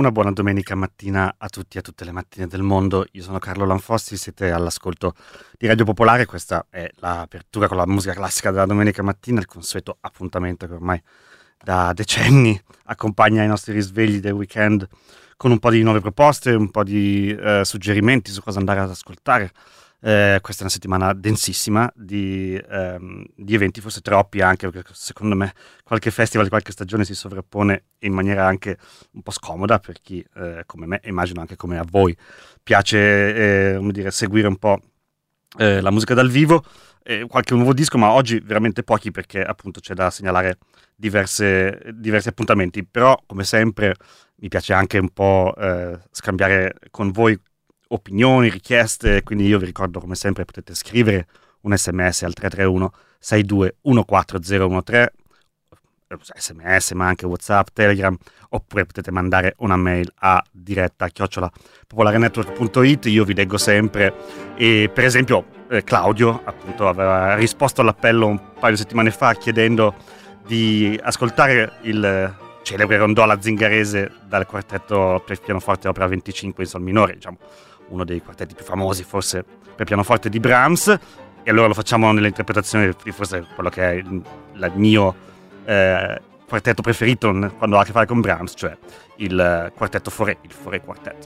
Una buona domenica mattina a tutti e a tutte le mattine del mondo. Io sono Carlo Lanfossi, siete all'ascolto di Radio Popolare. Questa è l'apertura con la musica classica della domenica mattina, il consueto appuntamento che ormai da decenni accompagna i nostri risvegli del weekend, con un po' di nuove proposte, un po' di suggerimenti su cosa andare ad ascoltare. Questa è una settimana densissima di eventi, forse troppi anche, perché secondo me qualche festival di qualche stagione si sovrappone in maniera anche un po' scomoda per chi come me, e immagino anche come a voi, piace come dire, seguire un po' la musica dal vivo. Qualche nuovo disco, ma oggi veramente pochi, perché appunto c'è da segnalare diversi appuntamenti. Però come sempre mi piace anche un po' scambiare con voi opinioni, richieste, quindi io vi ricordo come sempre potete scrivere un sms al 331 62 14013, sms ma anche WhatsApp, Telegram, oppure potete mandare una mail a diretta@popolarenetwork.it. Io vi leggo sempre, e per esempio Claudio appunto aveva risposto all'appello un paio di settimane fa chiedendo di ascoltare il celebre rondola zingarese dal quartetto per pianoforte opera 25 in sol minore, diciamo uno dei quartetti più famosi forse per pianoforte di Brahms, e allora lo facciamo nell'interpretazione di forse quello che è il mio quartetto preferito quando ha a che fare con Brahms, cioè il quartetto Fauré, il Fauré Quartet.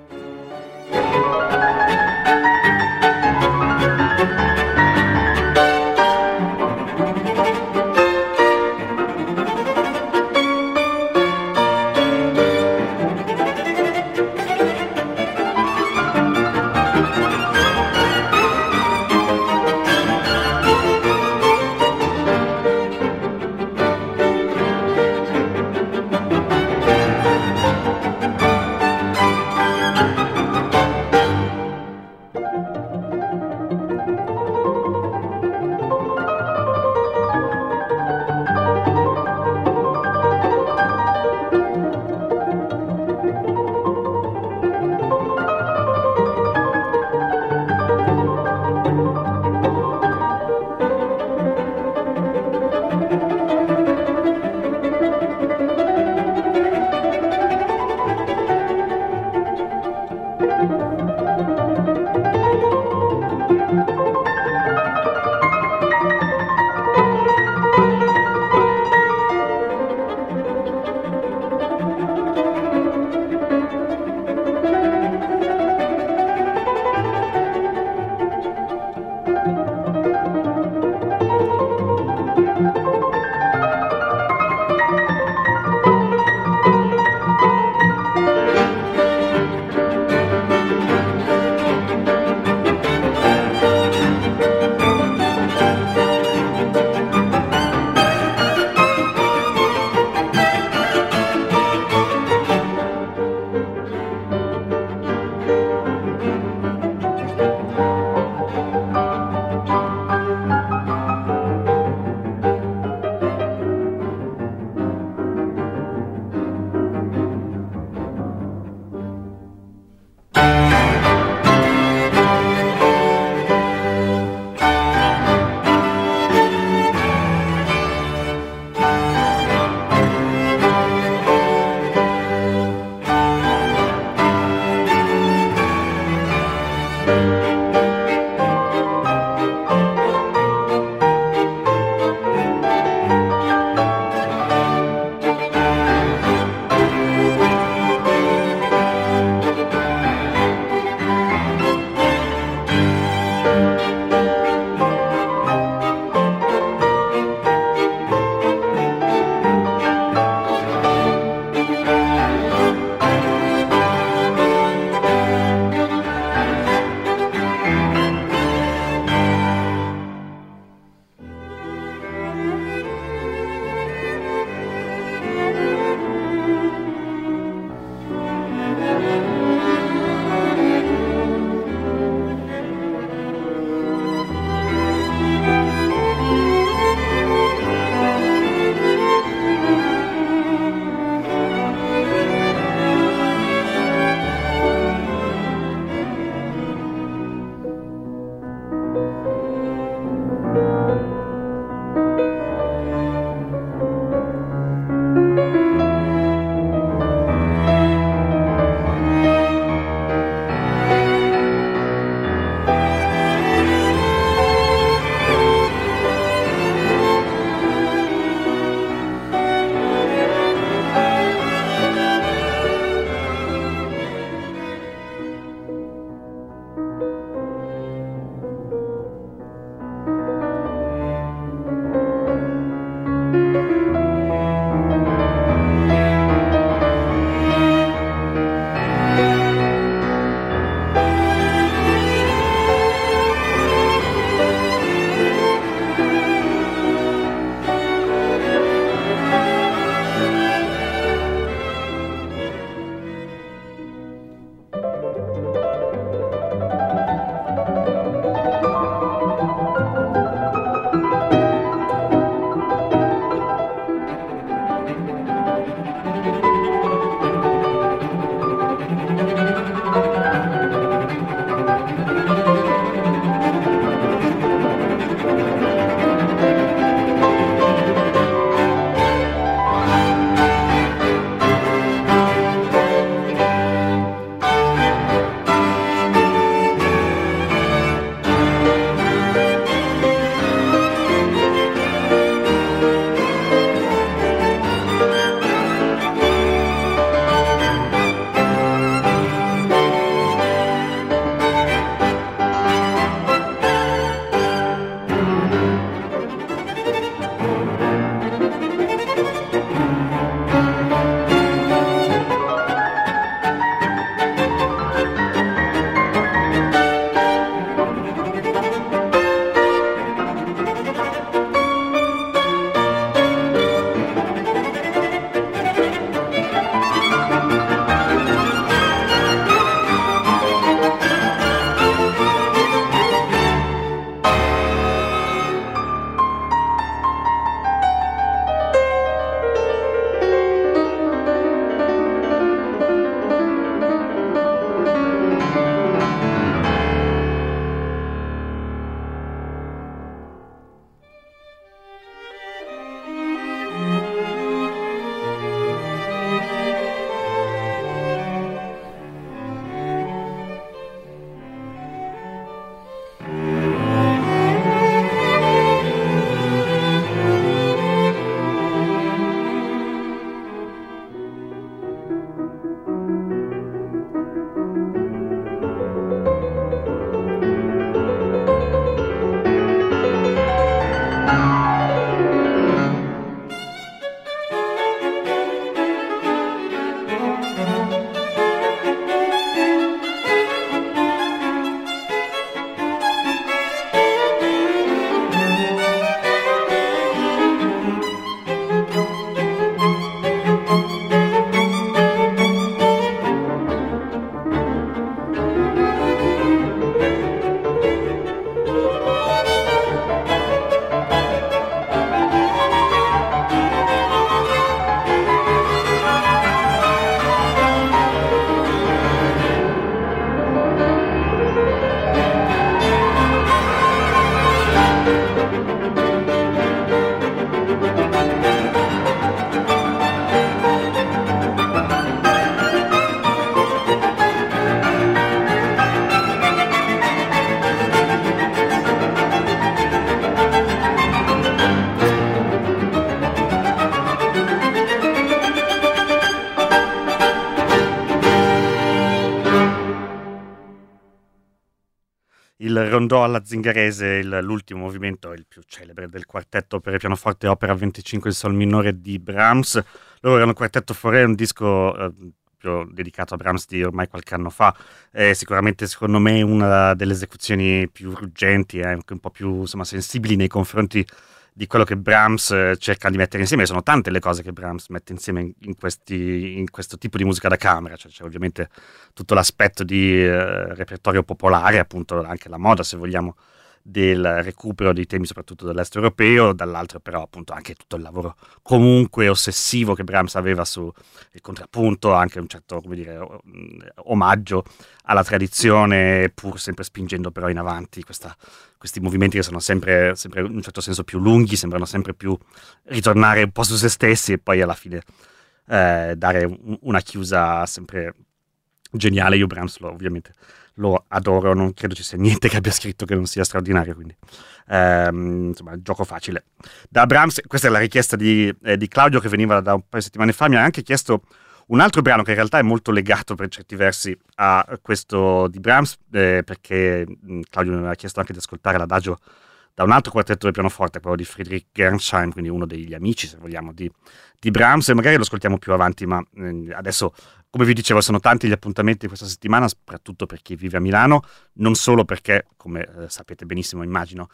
rondò alla zingarese, l'ultimo movimento, il più celebre del quartetto per pianoforte opera 25 in sol minore di Brahms. Loro erano Quartetto Fauré, un disco dedicato a Brahms di ormai qualche anno fa. Sicuramente, secondo me, una delle esecuzioni più ruggenti, anche un po' più insomma, sensibili nei confronti di quello che Brahms cerca di mettere insieme. Sono tante le cose che Brahms mette insieme in questo tipo di musica da camera. Cioè, c'è ovviamente tutto l'aspetto di repertorio popolare, appunto anche la moda, se vogliamo, del recupero dei temi soprattutto dell'est europeo, dall'altro però appunto anche tutto il lavoro comunque ossessivo che Brahms aveva sul contrappunto, anche un certo, come dire, omaggio alla tradizione, pur sempre spingendo però in avanti questi movimenti che sono sempre in un certo senso più lunghi, sembrano sempre più ritornare un po' su se stessi e poi alla fine dare una chiusa sempre geniale. Io Brahms ovviamente lo adoro, non credo ci sia niente che abbia scritto che non sia straordinario, quindi insomma, gioco facile. Da Brahms, questa è la richiesta di Claudio, che veniva da un paio di settimane fa. Mi ha anche chiesto un altro brano che in realtà è molto legato per certi versi a questo di Brahms, perché Claudio mi aveva chiesto anche di ascoltare l'adagio da un altro quartetto del pianoforte, quello di Friedrich Gernsheim, quindi uno degli amici, se vogliamo, di Brahms, e magari lo ascoltiamo più avanti, ma adesso, come vi dicevo, sono tanti gli appuntamenti di questa settimana, soprattutto per chi vive a Milano, non solo perché, come sapete benissimo, immagino,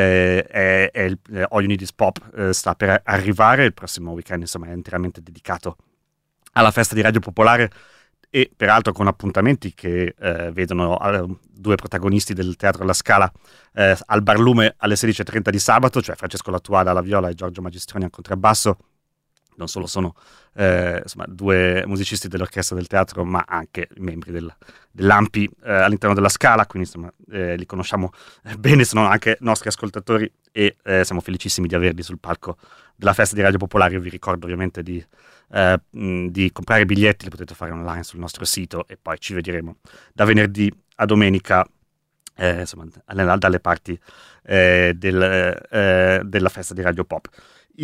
è il All You Need Is Pop sta per arrivare, il prossimo weekend insomma è interamente dedicato alla festa di Radio Popolare, e peraltro con appuntamenti che vedono due protagonisti del Teatro alla Scala al Barlume alle 16:30 di sabato, cioè Francesco Lattuada alla viola e Giorgio Magistroni al contrabbasso. Non solo sono insomma, due musicisti dell'orchestra del teatro, ma anche membri dell'AMPI all'interno della Scala, quindi insomma li conosciamo bene, sono anche nostri ascoltatori e siamo felicissimi di averli sul palco della festa di Radio Popolare. Io vi ricordo ovviamente di comprare i biglietti, li potete fare online sul nostro sito, e poi ci vedremo da venerdì a domenica insomma, dalle parti della festa di Radio Pop.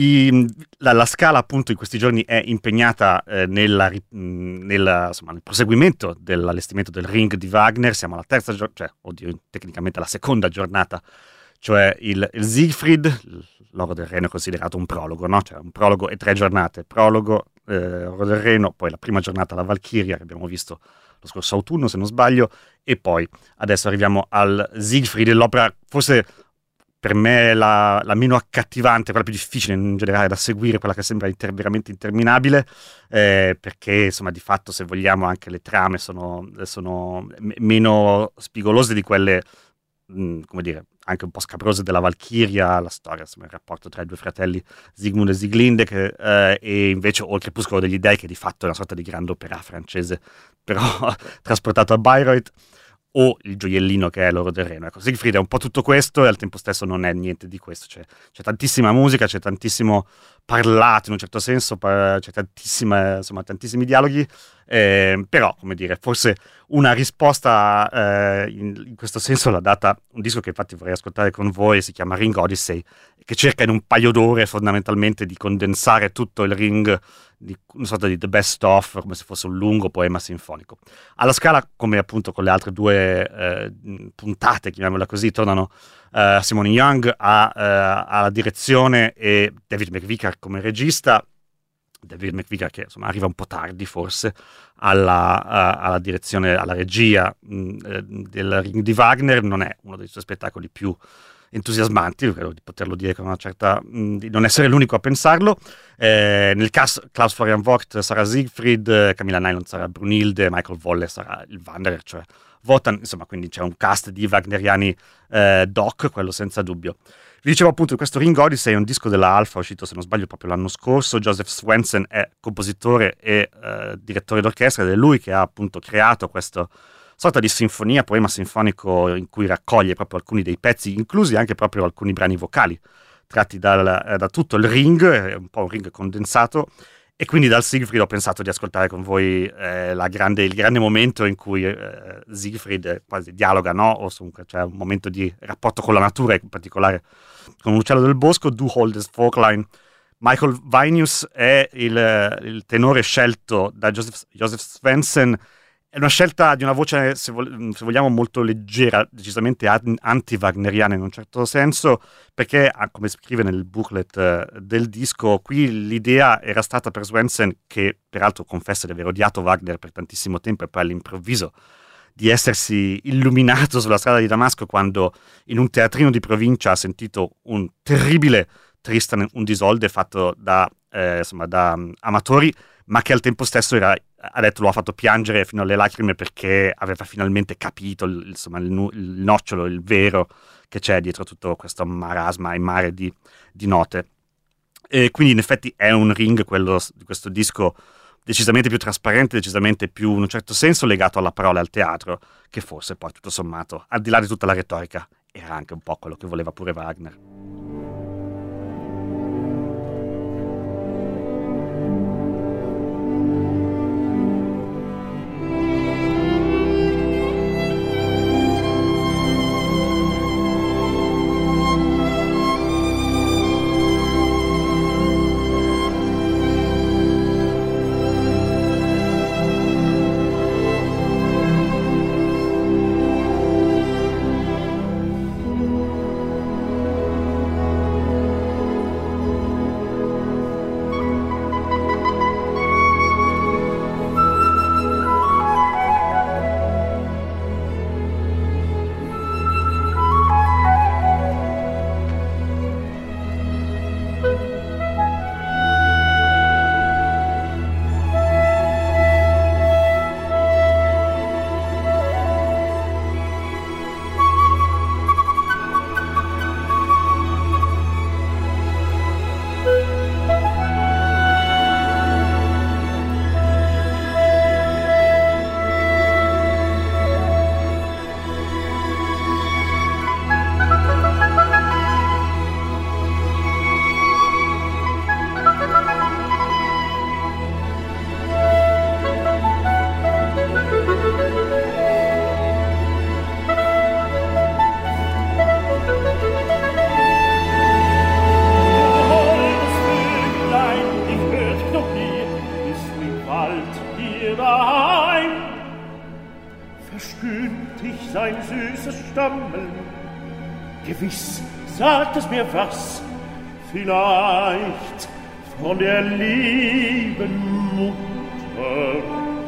La Scala appunto in questi giorni è impegnata nel proseguimento dell'allestimento del Ring di Wagner. Siamo alla terza giornata, cioè tecnicamente alla seconda giornata, cioè il Siegfried. L'Oro del Reno è considerato un prologo, no? Cioè un prologo e 3 giornate, prologo, Oro del Reno, poi la prima giornata la Valchiria che abbiamo visto lo scorso autunno, se non sbaglio, e poi adesso arriviamo al Siegfried, l'opera forse per me la meno accattivante, quella più difficile in generale da seguire, quella che sembra veramente interminabile, perché insomma di fatto, se vogliamo, anche le trame sono meno spigolose di quelle, come dire, anche un po' scabrose della Valchiria, la storia, insomma, il rapporto tra i due fratelli Sigmund e Sieglinde, e invece o il Crepuscolo degli Dei, che di fatto è una sorta di grande opera francese, però trasportato a Bayreuth, o il gioiellino che è l'Oro del Reno. Ecco, Siegfried è un po' tutto questo e al tempo stesso non è niente di questo. C'è tantissima musica, c'è tantissimo parlato in un certo senso, c'è tantissimi dialoghi, però, come dire, forse una risposta in questo senso l'ha data un disco che infatti vorrei ascoltare con voi, si chiama Ring Odyssey, che cerca in un paio d'ore fondamentalmente di condensare tutto il Ring, di una sorta di the best of, come se fosse un lungo poema sinfonico. Alla Scala, come appunto con le altre due puntate, chiamiamola così, tornano Simone Young alla direzione e David McVicar come regista. David McVicar che insomma arriva un po' tardi forse alla direzione, alla regia del Ring di Wagner. Non è uno dei suoi spettacoli più entusiasmanti, credo di poterlo dire con una certa, di non essere l'unico a pensarlo. Nel cast Klaus Florian Vogt sarà Siegfried, Camilla Nylund sarà Brunhilde, Michael Wolle sarà il Wanderer, cioè Wotan, insomma, quindi c'è un cast di wagneriani doc, quello senza dubbio. Vi dicevo appunto che questo Ring Odyssey è un disco della Alfa, uscito se non sbaglio proprio l'anno scorso. Joseph Swensen è compositore e direttore d'orchestra, ed è lui che ha appunto creato questo sorta di sinfonia, poema sinfonico in cui raccoglie proprio alcuni dei pezzi, inclusi anche proprio alcuni brani vocali tratti da tutto il Ring, è un po' un Ring condensato. E quindi dal Siegfried ho pensato di ascoltare con voi il grande momento in cui Siegfried quasi dialoga, no? O comunque c'è un momento di rapporto con la natura, in particolare con un uccello del bosco, Du Holdes Voglein. Michael Weinius è il tenore scelto da Joseph Swensen. È una scelta di una voce, se vogliamo, molto leggera, decisamente anti-wagneriana in un certo senso, perché, come scrive nel booklet del disco, qui l'idea era stata per Swensen, che peraltro confessa di aver odiato Wagner per tantissimo tempo e poi all'improvviso di essersi illuminato sulla strada di Damasco quando in un teatrino di provincia ha sentito un terribile Tristan und Isolde fatto da amatori, ma che al tempo stesso ha detto, lo ha fatto piangere fino alle lacrime perché aveva finalmente capito il nocciolo, il vero che c'è dietro tutto questo marasma e mare di note. E quindi in effetti è un Ring, quello di questo disco, decisamente più trasparente, decisamente più in un certo senso legato alla parola e al teatro, che forse poi tutto sommato, al di là di tutta la retorica, era anche un po' quello che voleva pure Wagner. Gewiss, sagt es mir was, vielleicht von der lieben Mutter.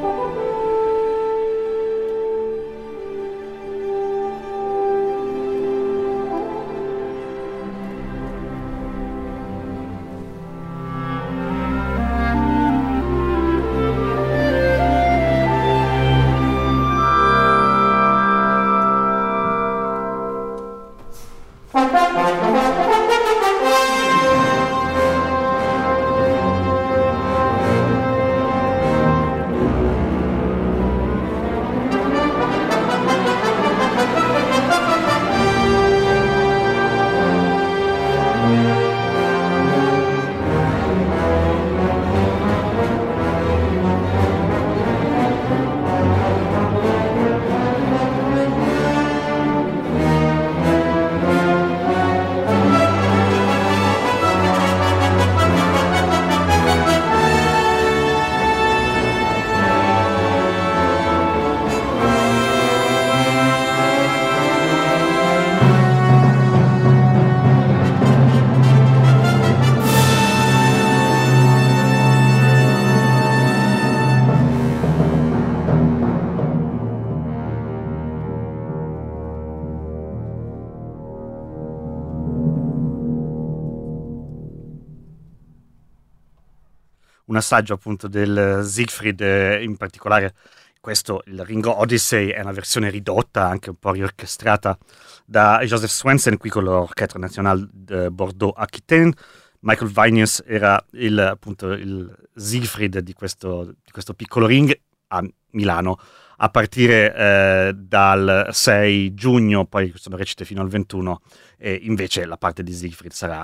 Un assaggio appunto del Siegfried, in particolare questo, il Ringo Odyssey, è una versione ridotta, anche un po' riorchestrata da Joseph Swensen, qui con l'Orchestre Nationale de Bordeaux-Aquitaine. Michael Vinus era appunto il Siegfried di questo piccolo Ring a Milano, a partire dal 6 giugno, poi sono recite fino al 21, e invece la parte di Siegfried sarà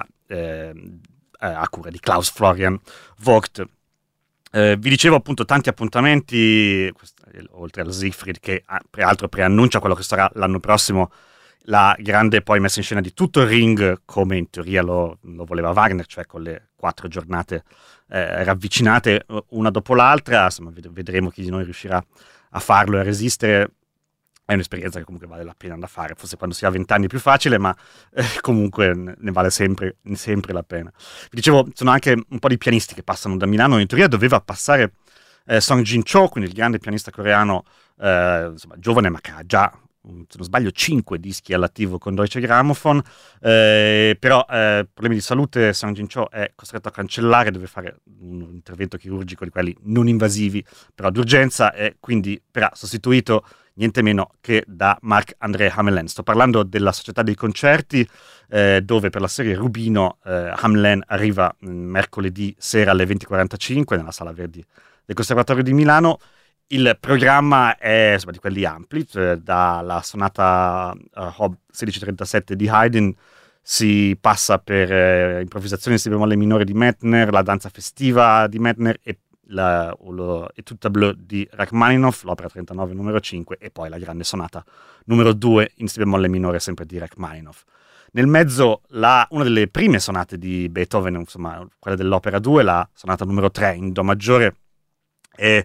a cura di Klaus Florian Vogt. Vi dicevo appunto tanti appuntamenti, oltre al Siegfried, che peraltro preannuncia quello che sarà l'anno prossimo, la grande poi messa in scena di tutto il Ring, come in teoria lo voleva Wagner, cioè con le 4 giornate ravvicinate una dopo l'altra. Insomma, vedremo chi di noi riuscirà a farlo e a resistere, è un'esperienza che comunque vale la pena da fare. Forse quando si ha 20 anni è più facile, ma comunque ne vale sempre la pena. Vi dicevo, ci sono anche un po' di pianisti che passano da Milano. In teoria doveva passare Song Jin-cho, quindi il grande pianista coreano, insomma, giovane, ma che ha già, se non sbaglio, 5 dischi all'attivo con Deutsche Grammophon, però problemi di salute. Song Jin-cho è costretto a cancellare, deve fare un intervento chirurgico di quelli non invasivi, però d'urgenza, e quindi verrà sostituito niente meno che da Marc-André Hamelin. Sto parlando della Società dei Concerti, dove per la serie Rubino Hamelin arriva mercoledì sera alle 20:45 nella Sala Verdi del Conservatorio di Milano. Il programma è, insomma, di quelli ampli, dalla sonata Hob 1637 di Haydn si passa per improvvisazioni in si bemolle minore di Mettner, la danza festiva di Mettner e Etude Bleu di Rachmaninoff, l'opera 39 numero 5, e poi la grande sonata numero 2 in si bemolle minore sempre di Rachmaninoff. Nel mezzo una delle prime sonate di Beethoven, insomma quella dell'opera 2, la sonata numero 3 in do maggiore, e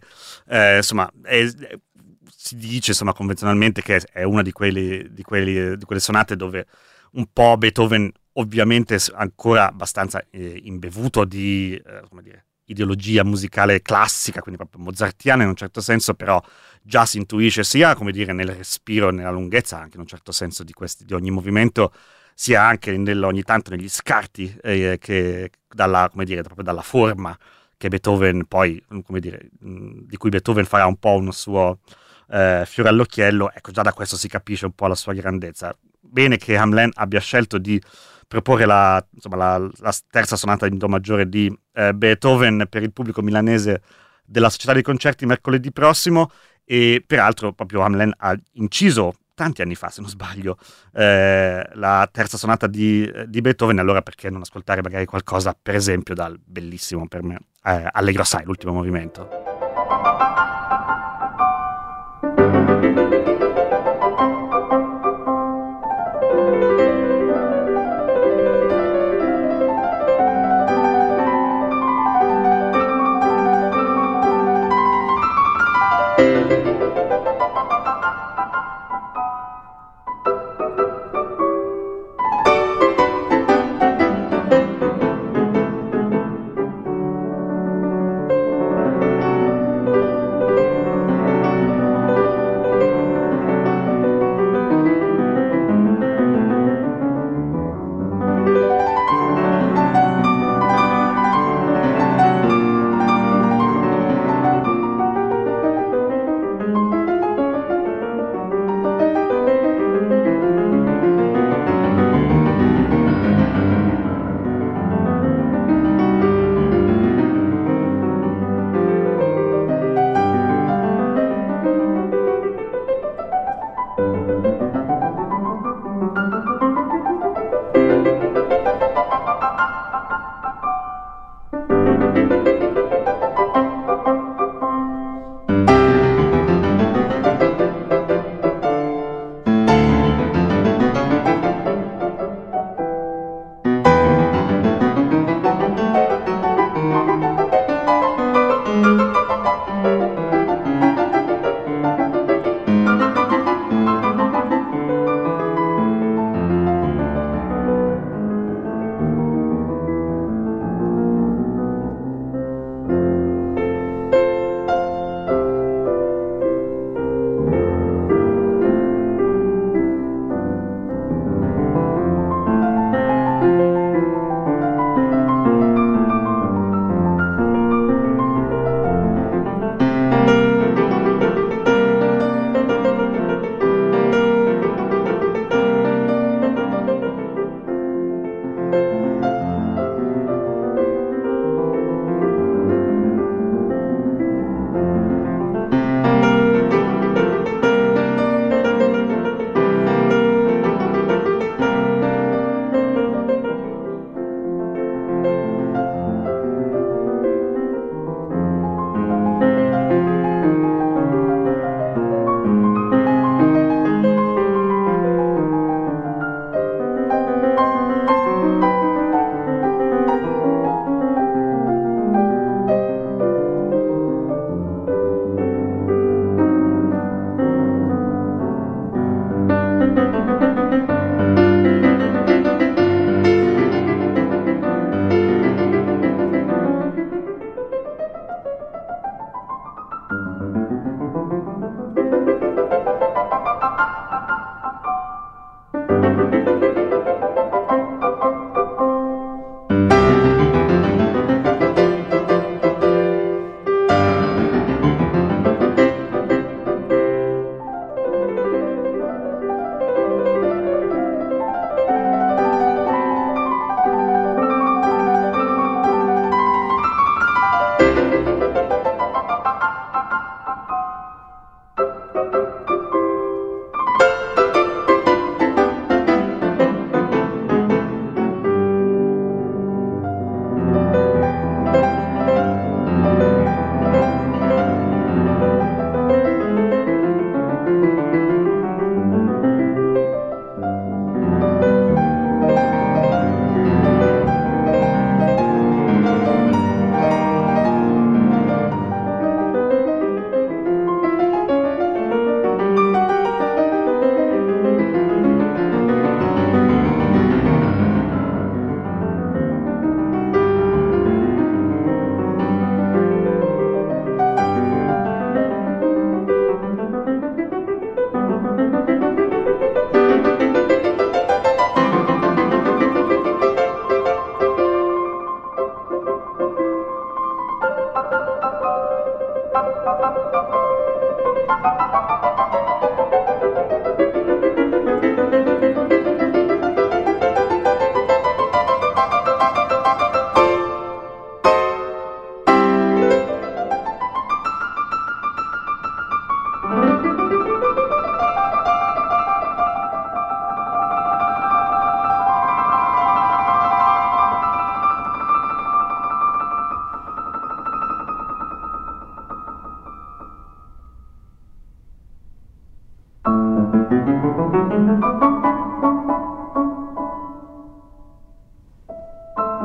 si dice, insomma, convenzionalmente che è una di quelle sonate dove un po' Beethoven, ovviamente ancora abbastanza imbevuto di ideologia musicale classica, quindi proprio mozartiana in un certo senso, però già si intuisce sia, come dire, nel respiro, nella lunghezza anche in un certo senso di ogni movimento, sia anche ogni tanto negli scarti che proprio dalla forma che Beethoven poi, come dire, di cui Beethoven farà un po' uno suo fiore all'occhiello. Ecco, già da questo si capisce un po' la sua grandezza. Bene che Hamelin abbia scelto di proporre la terza sonata in do maggiore di Beethoven per il pubblico milanese della Società dei Concerti mercoledì prossimo, e peraltro proprio Hamelin ha inciso tanti anni fa, se non sbaglio, la terza sonata di Beethoven. Allora perché non ascoltare magari qualcosa, per esempio, dal bellissimo per me Allegro assai, l'ultimo movimento.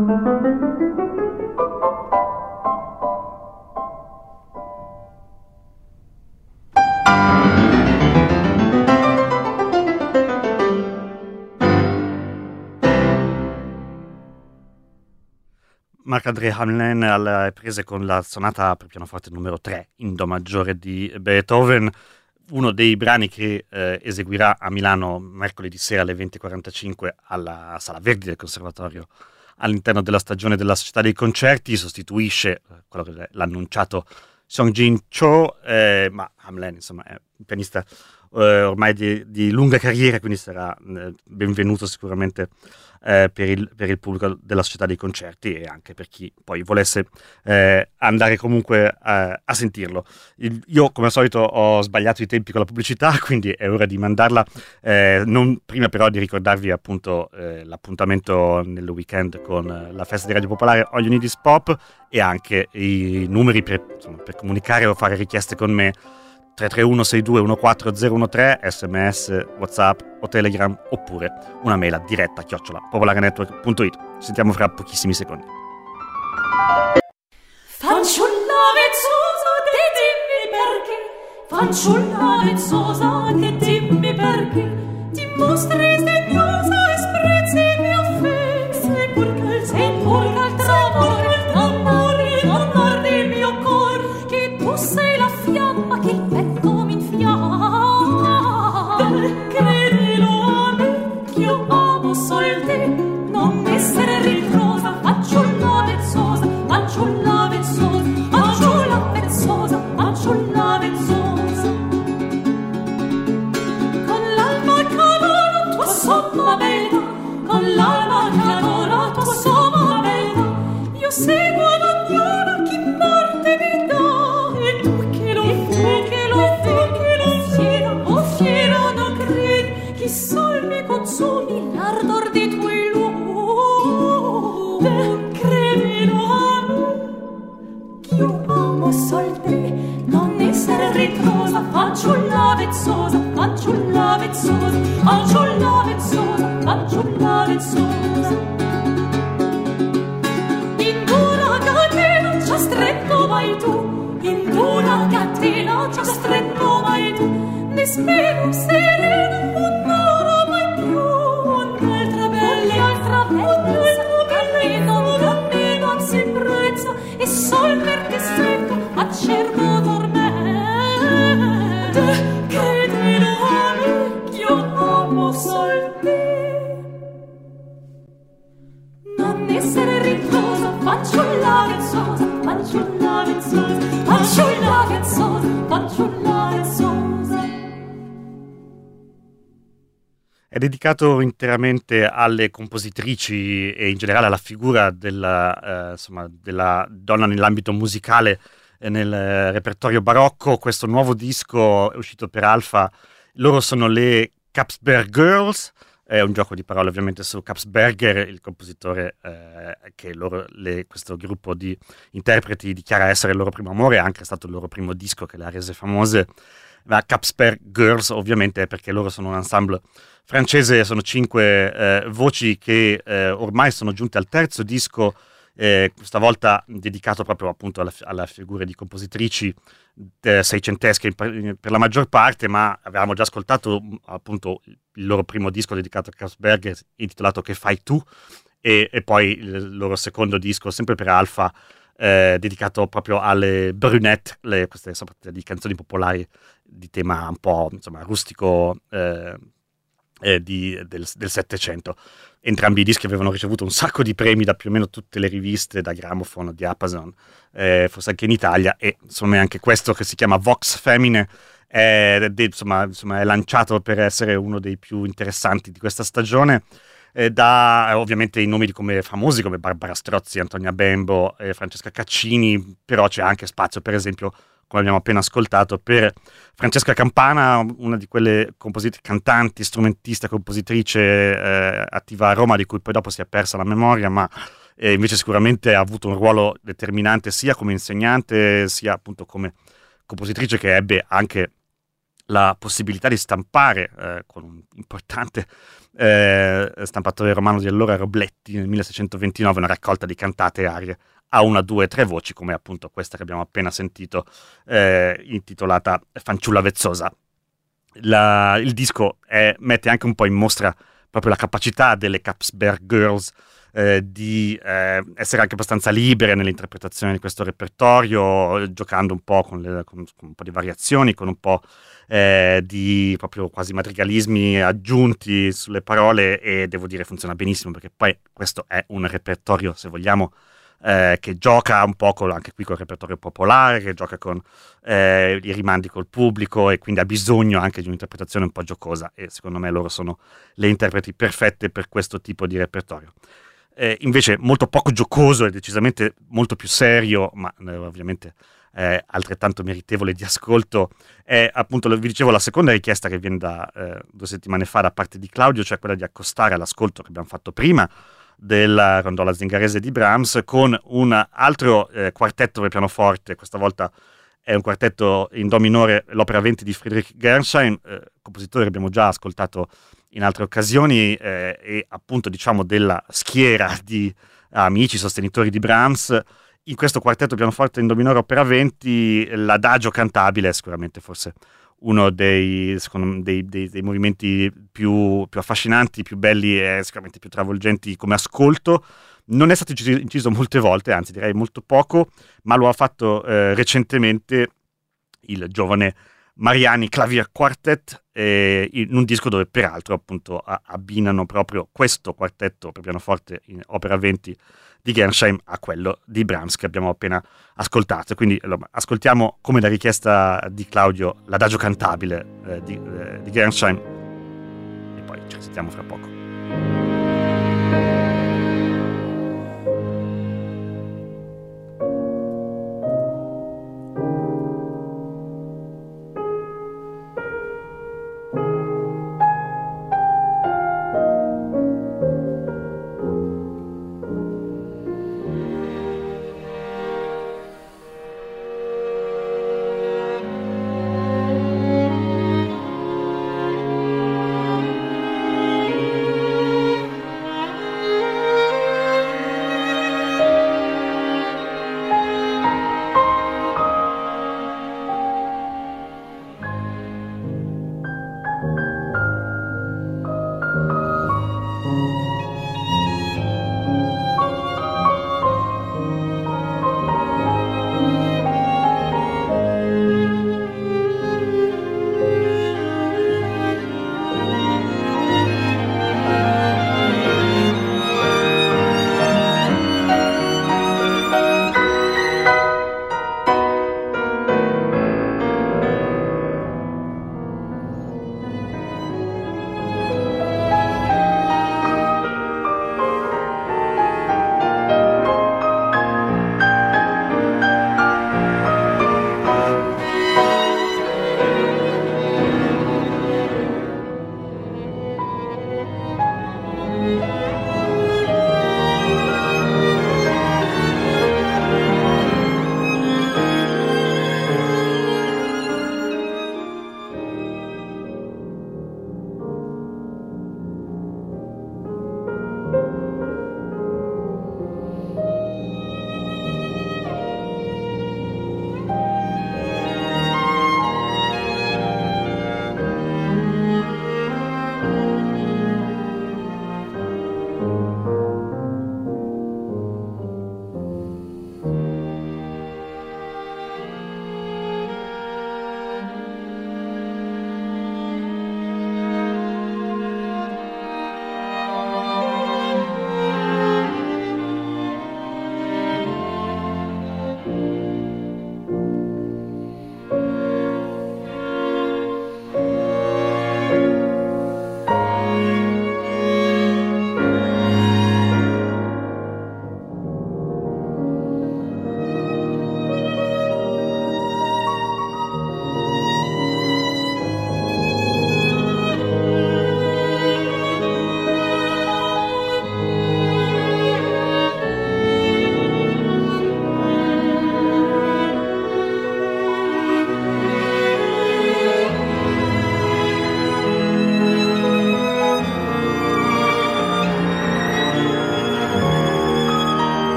Marc-André Hamelin alle prese con la sonata per pianoforte numero 3 in Do maggiore di Beethoven, uno dei brani che eseguirà a Milano mercoledì sera alle 20:45 alla Sala Verdi del Conservatorio all'interno della stagione della Società dei Concerti. Sostituisce quello che l'ha annunciato Song-Jin Cho, ma Hamelin insomma è un pianista ormai di lunga carriera, quindi sarà benvenuto sicuramente per il pubblico della Società dei Concerti e anche per chi poi volesse andare comunque a sentirlo. Io come al solito ho sbagliato i tempi con la pubblicità, quindi è ora di mandarla, non prima però di ricordarvi appunto l'appuntamento nel weekend con la festa di Radio Popolare All You Need Is Pop e anche i numeri per comunicare o fare richieste con me: 331 62 14 013, sms, whatsapp o telegram, oppure una mail a diretta @popolarenetwork.it. Ci sentiamo fra pochissimi secondi. Fanciulla vezzosa, te dimmi perché, fanciulla vezzosa, te dimmi perché, ti mostri sdegnosa e sprezzi il mio affetto, e purga il t'amore del mio cor, che tu sei la fiamma che il petto mi infiamma. Credilo a me, che io amo sol te, non essere ritrosa, fanciulla vezzosa, fanciulla vezzosa, fanciulla vezzosa, fanciulla vezzosa. Con l'alma che adora tua somma bella, con l'alma che adora tua somma bella, io seguo ad ognuna chi morte mi dà, e tu che lo fai, che lo fai, che lo fiera non credi, chi sol mi consumi l'ardor di tuoi luoghi. Credilo a me, che io amo sol te, non essere ritrosa, fanciulla vezzosa, fanciulla vezzosa, fanciulla vezzosa, fanciulla vezzosa. In una catena ci ha stretto mai tu, in una catena ci ha stretto mai tu, ne spero sereno un'ora mai più, un'altra bellezza, cammino anzi brezza, e sol perché stretto acerbo dormente. Credilo a me, che io amo sol te, non essere ritrosa, fanciulla vezzosa, fanciulla vezzosa, fanciulla vezzosa, fanciulla vezzosa. È dedicato interamente alle compositrici e in generale alla figura della donna nell'ambito musicale e nel repertorio barocco. Questo nuovo disco è uscito per Alfa, loro sono le Kapsberg Girls, è un gioco di parole ovviamente su Kapsberger, il compositore che questo gruppo di interpreti dichiara essere il loro primo amore, è anche stato il loro primo disco che le ha rese famose. La Kapsberg Girls ovviamente è perché loro sono un ensemble francese, sono 5 voci che ormai sono giunte al terzo disco, questa volta dedicato proprio appunto alla figura di compositrici seicentesche per la maggior parte, ma avevamo già ascoltato appunto il loro primo disco dedicato a Kapsberger intitolato Che fai tu, e poi il loro secondo disco sempre per Alfa dedicato proprio alle brunette, queste di canzoni popolari di tema un po' insomma rustico del Settecento. Entrambi i dischi avevano ricevuto un sacco di premi da più o meno tutte le riviste, da Gramophone a Diapason, forse anche in Italia, e insomma anche questo che si chiama Vox Femine è lanciato per essere uno dei più interessanti di questa stagione. Da ovviamente i nomi famosi come Barbara Strozzi, Antonia Bembo e Francesca Caccini, però c'è anche spazio, per esempio, come abbiamo appena ascoltato, per Francesca Campana, una di quelle cantanti, strumentista, compositrice attiva a Roma, di cui poi dopo si è persa la memoria, ma invece sicuramente ha avuto un ruolo determinante sia come insegnante sia appunto come compositrice, che ebbe anche la possibilità di stampare con un importante stampatore romano di allora, Robletti, nel 1629, una raccolta di cantate e arie a una, due, tre voci, come appunto questa che abbiamo appena sentito, intitolata Fanciulla vezzosa. Il disco mette anche un po' in mostra proprio la capacità delle Kapsberg Girls di essere anche abbastanza libere nell'interpretazione di questo repertorio, giocando un po' con un po' di variazioni, con un po' di proprio quasi madrigalismi aggiunti sulle parole, e devo dire funziona benissimo, perché poi questo è un repertorio, se vogliamo, che gioca un po' anche qui col repertorio popolare, che gioca con i rimandi col pubblico, e quindi ha bisogno anche di un'interpretazione un po' giocosa, e secondo me loro sono le interpreti perfette per questo tipo di repertorio. Invece molto poco giocoso e decisamente molto più serio, ma ovviamente altrettanto meritevole di ascolto, è appunto, vi dicevo, la seconda richiesta che viene da 2 settimane fa da parte di Claudio, cioè quella di accostare all'ascolto che abbiamo fatto prima della rondola zingarese di Brahms con un altro quartetto per pianoforte. Questa volta è un quartetto in do minore, l'opera 20 di Friedrich Gershwin, compositore che abbiamo già ascoltato in altre occasioni, e appunto, diciamo, della schiera di amici sostenitori di Brahms. In questo quartetto pianoforte in do minore opera 20, l'adagio cantabile è sicuramente forse uno dei movimenti più affascinanti, più belli e sicuramente più travolgenti come ascolto. Non è stato inciso molte volte, anzi direi molto poco, ma lo ha fatto recentemente il giovane Mariani Clavier Quartet, in un disco dove peraltro appunto abbinano proprio questo quartetto per pianoforte in opera 20 di Gershwin a quello di Brahms che abbiamo appena ascoltato. Quindi allora, ascoltiamo, come da richiesta di Claudio, l'adagio cantabile di Gershwin, e poi ci sentiamo fra poco.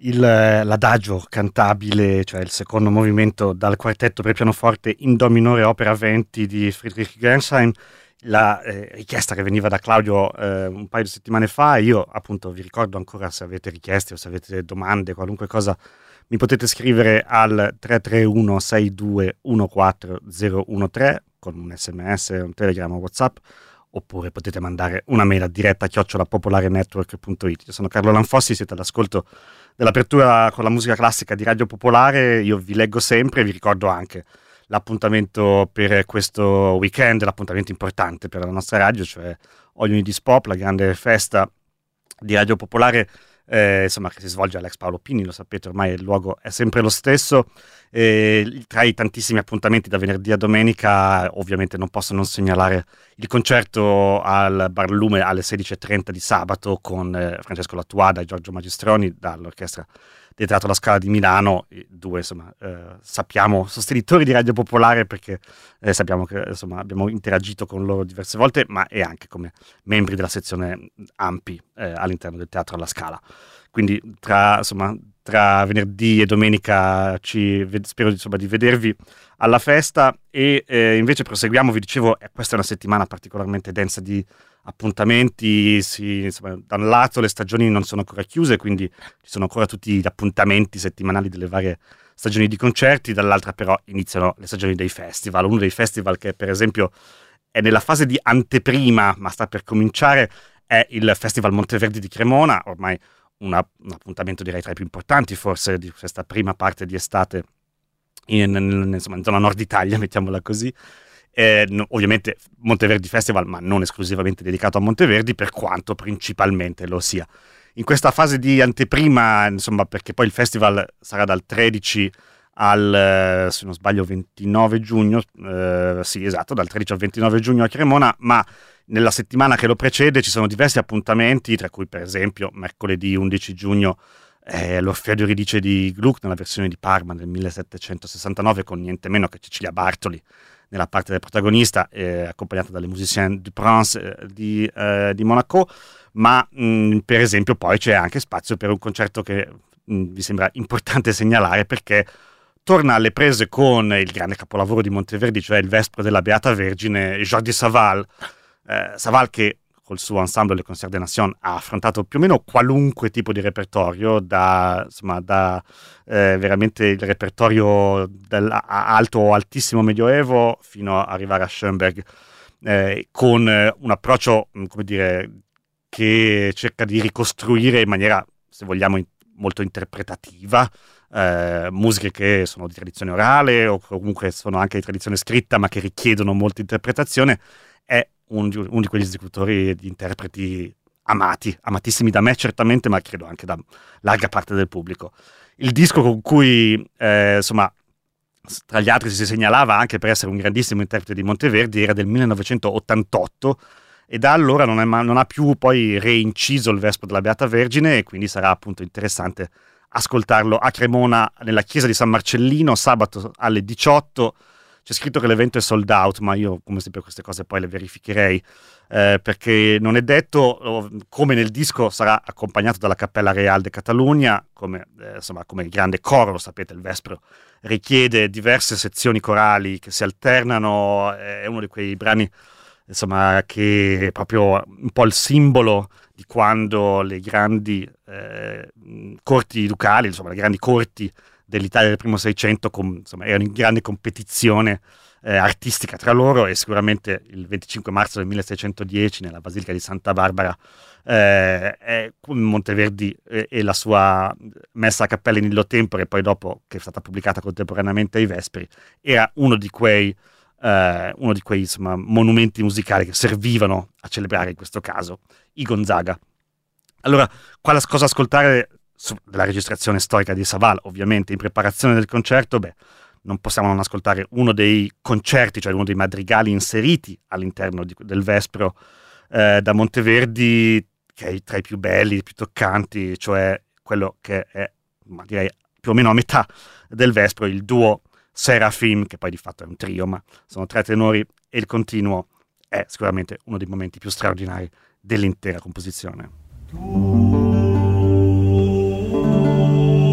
l'adagio cantabile, cioè il secondo movimento dal quartetto per pianoforte in do minore opera 20 di Friedrich Gershwin, la richiesta che veniva da Claudio un paio di settimane fa. Io appunto vi ricordo ancora, se avete richieste o se avete domande, qualunque cosa, mi potete scrivere al 331 62 14013 con un sms, un telegram o WhatsApp, oppure potete mandare una mail a diretta @popolarenetwork.it. Io sono Carlo Lanfossi, siete all'ascolto dell'apertura con la musica classica di Radio Popolare. Io vi leggo sempre, vi ricordo anche l'appuntamento per questo weekend, l'appuntamento importante per la nostra radio, cioè All You Need Is Pop, la grande festa di Radio Popolare, insomma, che si svolge all'Ex Paolo Pini, lo sapete, ormai il luogo è sempre lo stesso. Tra i tantissimi appuntamenti da venerdì a domenica, ovviamente non posso non segnalare il concerto al Barlume alle 16:30 di sabato con Francesco Lattuada e Giorgio Magistroni dall'Orchestra del Teatro La Scala di Milano, due insomma sappiamo sostenitori di Radio Popolare, perché sappiamo che insomma abbiamo interagito con loro diverse volte, ma e anche come membri della sezione Ampi all'interno del Teatro alla Scala. Quindi tra venerdì e domenica spero insomma di vedervi alla festa, e invece proseguiamo. Vi dicevo, questa è una settimana particolarmente densa di appuntamenti. Insomma, da un lato le stagioni non sono ancora chiuse, quindi ci sono ancora tutti gli appuntamenti settimanali delle varie stagioni di concerti, dall'altra però iniziano le stagioni dei festival. Uno dei festival che per esempio è nella fase di anteprima ma sta per cominciare è il Festival Monteverdi di Cremona, ormai un appuntamento direi tra i più importanti forse di questa prima parte di estate in zona nord Italia, mettiamola così. Ovviamente Monteverdi Festival, ma non esclusivamente dedicato a Monteverdi, per quanto principalmente lo sia. In questa fase di anteprima, insomma, perché poi il festival sarà dal 13 al, se non sbaglio, 29 giugno, sì esatto, dal 13 al 29 giugno a Cremona, ma nella settimana che lo precede ci sono diversi appuntamenti, tra cui per esempio mercoledì 11 giugno l'Orfeo di Euridice di Gluck nella versione di Parma del 1769, con niente meno che Cecilia Bartoli nella parte del protagonista, accompagnata dalle Musiciens du Prince di Monaco. Ma per esempio poi c'è anche spazio per un concerto che vi sembra importante segnalare, perché torna alle prese con il grande capolavoro di Monteverdi, cioè il Vespro della Beata Vergine, Jordi Savall. Savall, che col suo ensemble Le Concert des Nations ha affrontato più o meno qualunque tipo di repertorio, da veramente il repertorio alto o altissimo medioevo fino ad arrivare a Schoenberg, con un approccio, come dire, che cerca di ricostruire in maniera, se vogliamo, molto interpretativa, musiche che sono di tradizione orale o comunque sono anche di tradizione scritta, ma che richiedono molta interpretazione. È uno di quegli esecutori, di interpreti amatissimi da me certamente, ma credo anche da larga parte del pubblico. Il disco con cui insomma tra gli altri si segnalava anche per essere un grandissimo interprete di Monteverdi era del 1988, e da allora non ha più poi reinciso il Vespro della Beata Vergine, e quindi sarà appunto interessante ascoltarlo a Cremona nella chiesa di San Marcellino sabato alle 18. C'è scritto che l'evento è sold out, ma io come sempre queste cose poi le verificherei, perché non è detto. Come nel disco sarà accompagnato dalla Cappella Real de Catalunya, come il grande coro. Lo sapete, il Vespro richiede diverse sezioni corali che si alternano, è uno di quei brani insomma che è proprio un po' il simbolo di quando le grandi corti ducali, insomma le grandi corti dell'Italia del primo Seicento erano in grande competizione artistica tra loro, e sicuramente il 25 marzo del 1610 nella Basilica di Santa Barbara Monteverdi e la sua messa a cappella in illo tempore, poi dopo che è stata pubblicata contemporaneamente ai Vespri, era uno di quei insomma, monumenti musicali che servivano a celebrare in questo caso i Gonzaga. Allora, cosa ascoltare della registrazione storica di Savall? Ovviamente in preparazione del concerto, non possiamo non ascoltare uno dei concerti, cioè uno dei madrigali inseriti all'interno del Vespro da Monteverdi, che è tra i più belli, i più toccanti, cioè quello che è, direi, più o meno a metà del Vespro, il duo Serafim, che poi di fatto è un trio, ma sono tre tenori, e il continuo è sicuramente uno dei momenti più straordinari dell'intera composizione.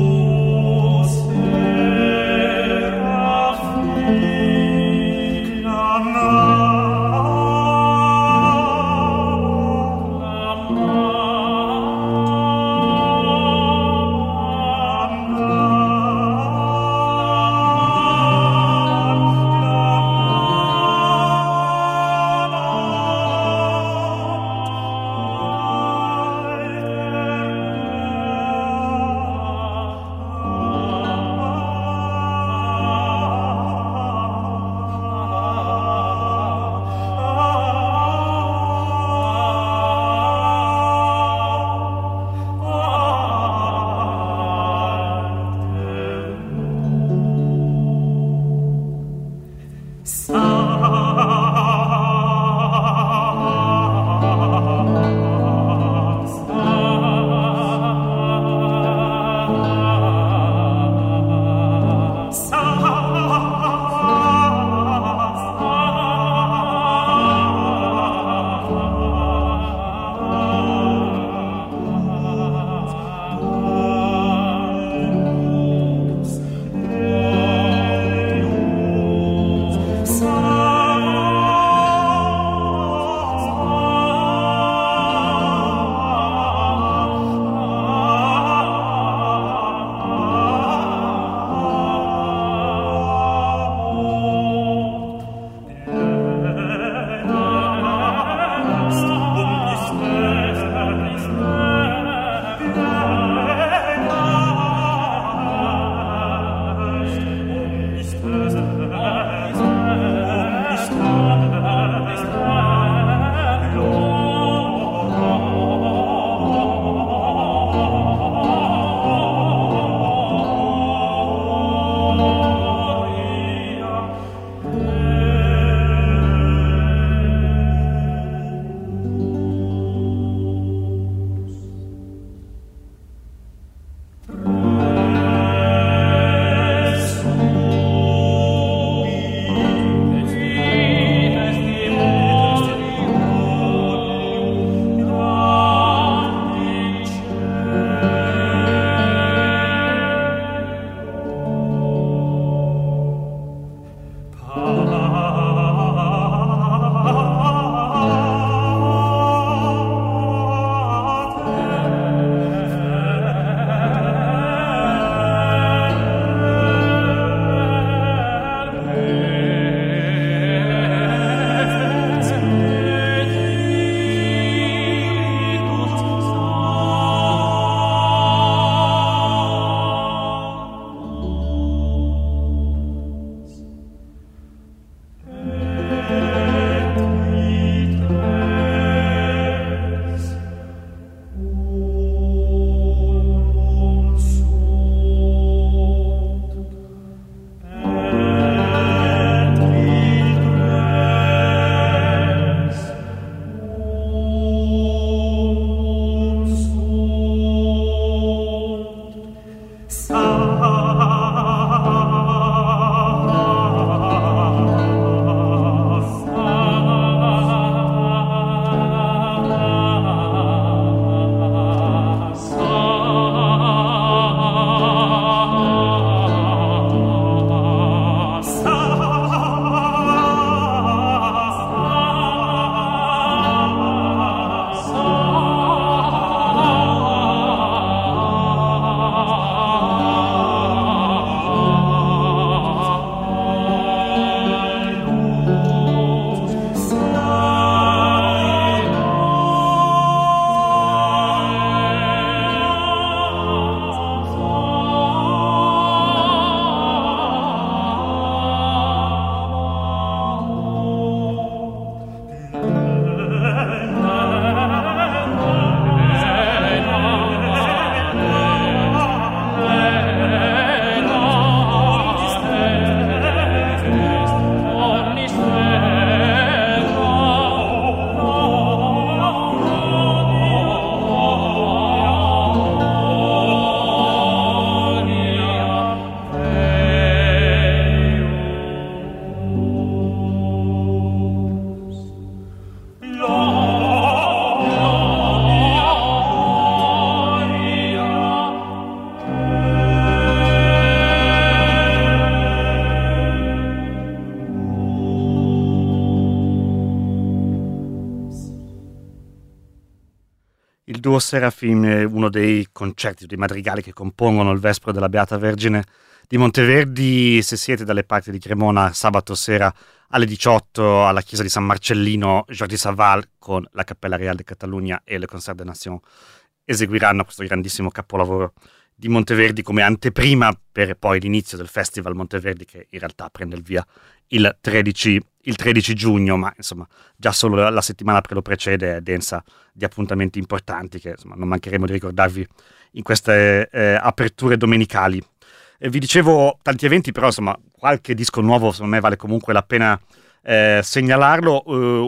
Tuo Serafim è uno dei concerti, dei madrigali che compongono il Vespro della Beata Vergine di Monteverdi. Se siete dalle parti di Cremona, sabato sera alle 18 alla chiesa di San Marcellino, Jordi Savall con la Cappella Real de Catalunya e le Concert des Nations eseguiranno questo grandissimo capolavoro di Monteverdi come anteprima per poi l'inizio del Festival Monteverdi, che in realtà prende il via il 13 giugno, ma insomma già solo la settimana che lo precede è densa di appuntamenti importanti che insomma non mancheremo di ricordarvi in queste aperture domenicali. Vi dicevo tanti eventi, però insomma qualche disco nuovo secondo me vale comunque la pena segnalarlo.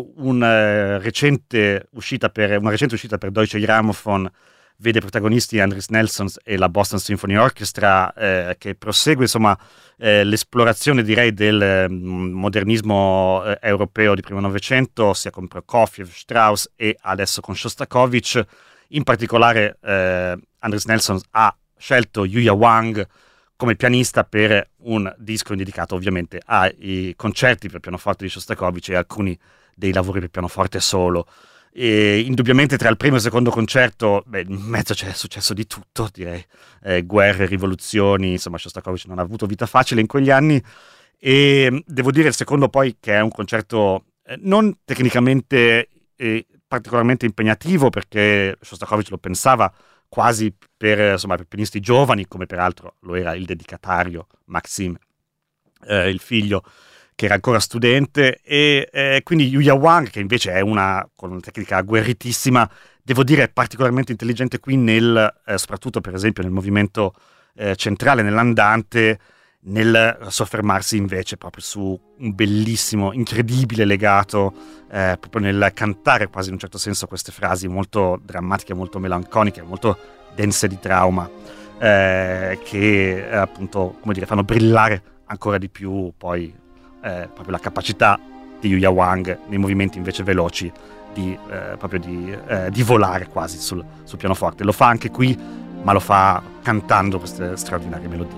Una recente uscita per Deutsche Grammophon vede protagonisti Andris Nelsons e la Boston Symphony Orchestra, che prosegue insomma l'esplorazione, direi, del modernismo europeo di primo Novecento, sia con Prokofiev, Strauss e adesso con Shostakovich. In particolare Andris Nelsons ha scelto Yuya Wang come pianista per un disco dedicato ovviamente ai concerti per pianoforte di Shostakovich e alcuni dei lavori per pianoforte solo. E indubbiamente tra il primo e il secondo concerto, in mezzo c'è successo di tutto, direi, guerre, rivoluzioni, insomma Shostakovich non ha avuto vita facile in quegli anni, e devo dire il secondo poi che è un concerto non tecnicamente particolarmente impegnativo, perché Shostakovich lo pensava quasi per pianisti giovani, come peraltro lo era il dedicatario Maxim, il figlio, che era ancora studente, e quindi Yuya Wang, che invece è con una tecnica agguerritissima, devo dire particolarmente intelligente qui soprattutto per esempio nel movimento centrale, nell'andante, nel soffermarsi invece proprio su un bellissimo, incredibile legato, proprio nel cantare quasi in un certo senso queste frasi molto drammatiche, molto melanconiche, molto dense di trauma, che appunto, come dire, fanno brillare ancora di più poi proprio la capacità di Yuya Wang nei movimenti invece veloci di volare quasi sul pianoforte. Lo fa anche qui, ma lo fa cantando queste straordinarie melodie.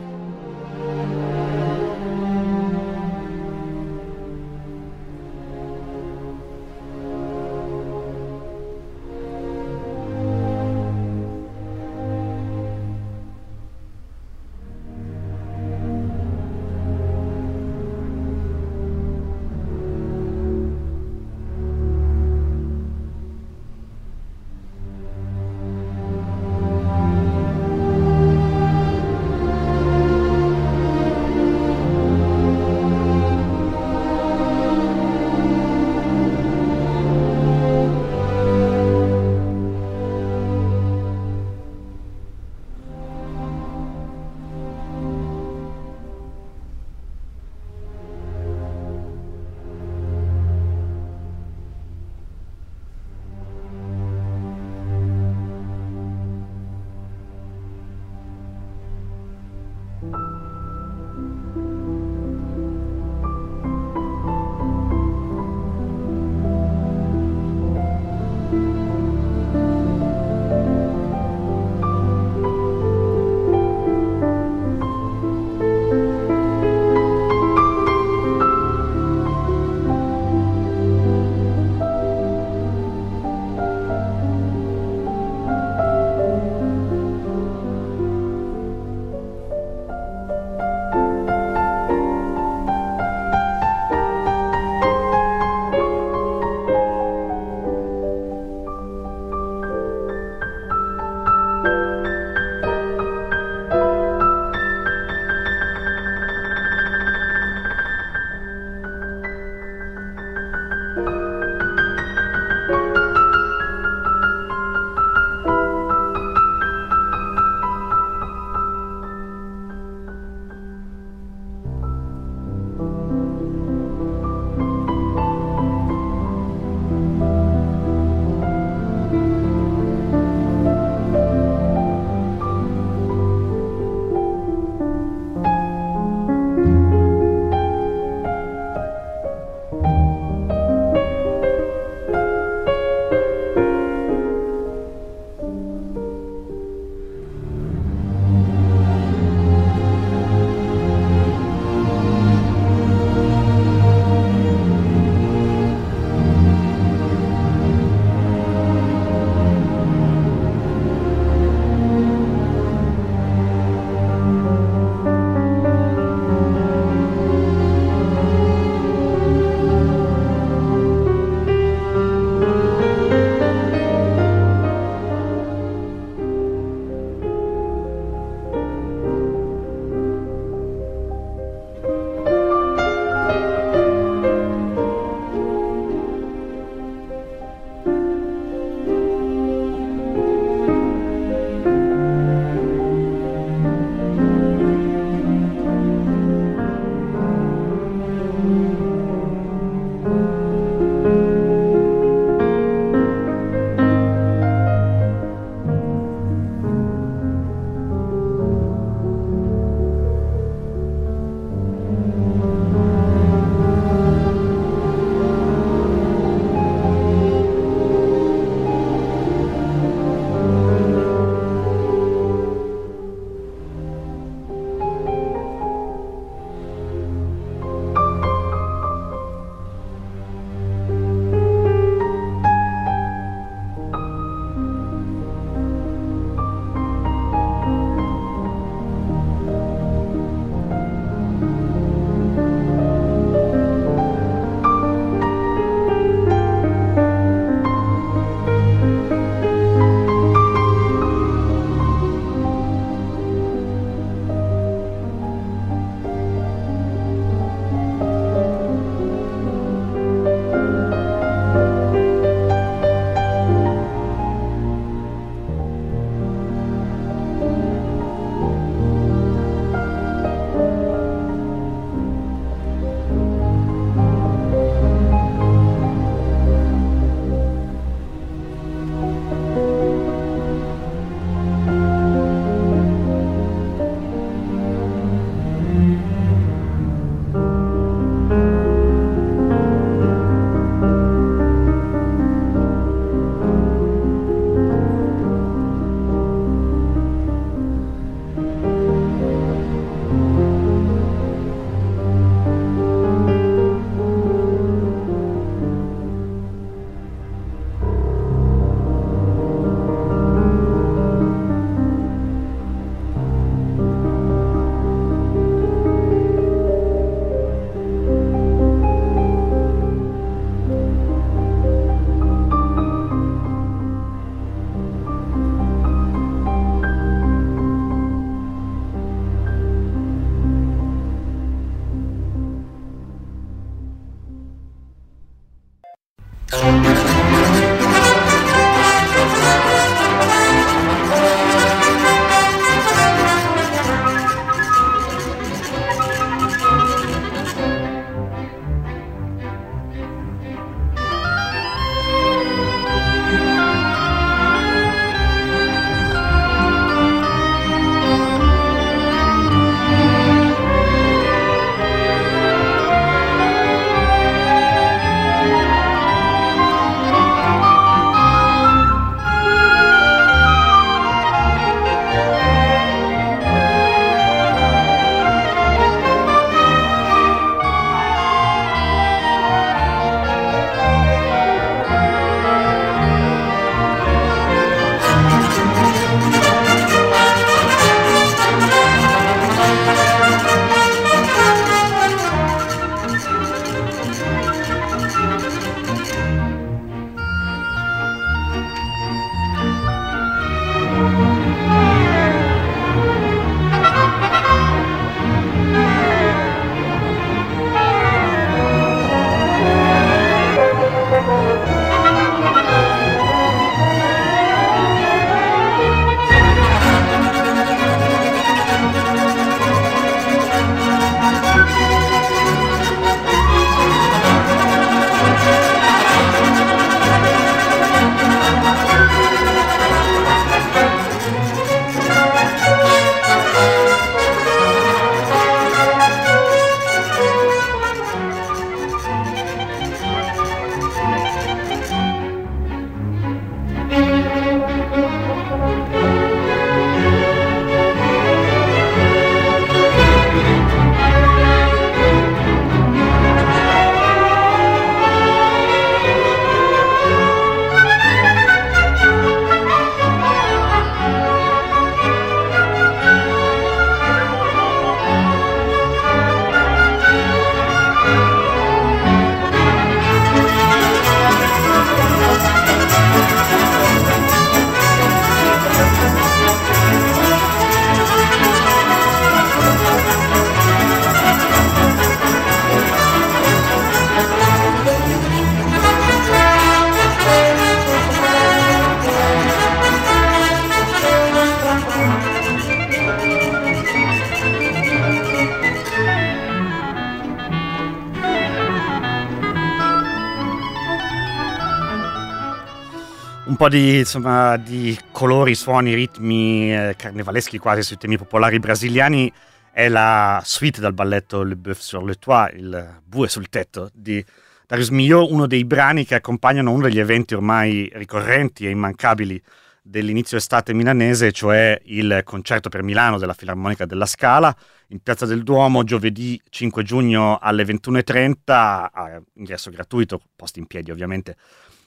Un po' di, insomma, di colori, suoni, ritmi carnevaleschi quasi sui temi popolari brasiliani è la suite dal balletto Le Bœuf sur le Toit, il bue sul tetto di Darius Milhaud, uno dei brani che accompagnano uno degli eventi ormai ricorrenti e immancabili dell'inizio estate milanese, cioè il concerto per Milano della Filarmonica della Scala, in Piazza del Duomo, giovedì 5 giugno alle 21:30, a ingresso gratuito, posti in piedi ovviamente.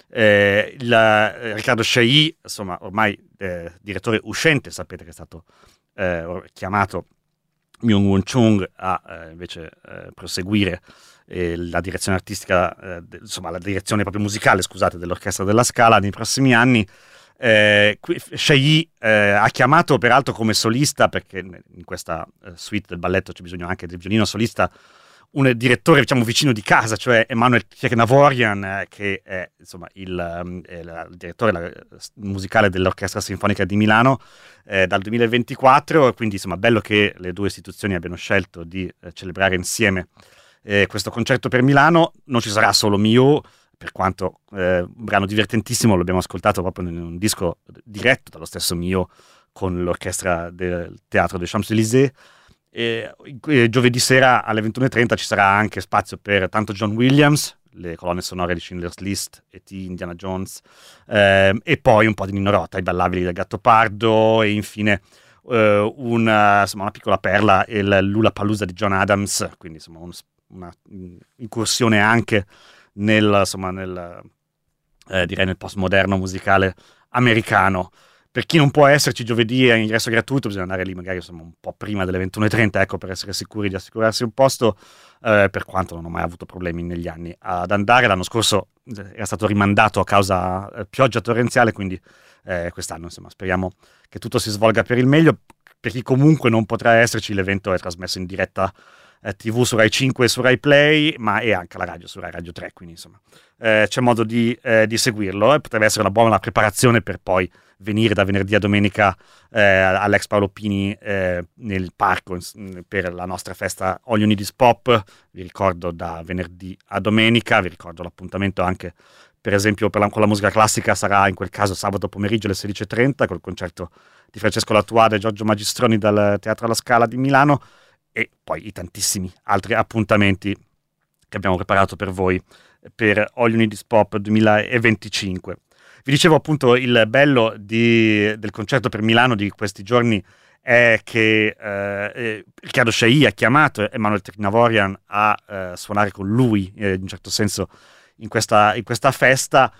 Riccardo Chailly, insomma, ormai direttore uscente, sapete che è stato chiamato Myung-Whun Chung a invece proseguire la direzione artistica, insomma la direzione proprio musicale, scusate, dell'Orchestra della Scala nei prossimi anni. Chailly ha chiamato peraltro come solista, perché in questa suite del balletto c'è bisogno anche del violino solista, un direttore diciamo vicino di casa, cioè Emanuel Keknavorian, che è insomma il direttore musicale dell'Orchestra Sinfonica di Milano dal 2024, quindi insomma bello che le due istituzioni abbiano scelto di celebrare insieme questo concerto per Milano. Non ci sarà solo Milhaud, per quanto un brano divertentissimo, l'abbiamo ascoltato proprio in un disco diretto dallo stesso Milhaud con l'orchestra del Teatro des Champs-Élysées. Giovedì sera alle 21:30 ci sarà anche spazio per tanto John Williams, le colonne sonore di Schindler's List, E.T., Indiana Jones, e poi un po' di Nino Rota, i ballabili del Gattopardo, e infine una piccola perla, il Lollapalooza di John Adams, quindi insomma una incursione anche nel postmoderno musicale americano. Per chi non può esserci giovedì a ingresso gratuito, bisogna andare lì magari insomma un po' prima delle 21:30, ecco, per essere sicuri di assicurarsi un posto, per quanto non ho mai avuto problemi negli anni ad andare. L'anno scorso era stato rimandato a causa pioggia torrenziale, quindi quest'anno insomma speriamo che tutto si svolga per il meglio. Per chi comunque non potrà esserci, l'evento è trasmesso in diretta TV su Rai 5 e su Rai Play, ma è anche la radio su Rai Radio 3, quindi insomma c'è modo di seguirlo, e potrebbe essere una buona preparazione per poi venire da venerdì a domenica all'ex Paolo Pini nel parco per la nostra festa All You Need Is Pop. Vi ricordo da venerdì a domenica, vi ricordo l'appuntamento anche per esempio con la musica classica sarà in quel caso sabato pomeriggio alle 16:30 col concerto di Francesco Latuada e Giorgio Magistroni dal Teatro alla Scala di Milano, e poi i tantissimi altri appuntamenti che abbiamo preparato per voi per All You Need Is Pop 2025. Vi dicevo appunto il bello del concerto per Milano di questi giorni è che Riccardo Sciai ha chiamato Emanuel Trnavorian a suonare con lui in un certo senso in questa festa,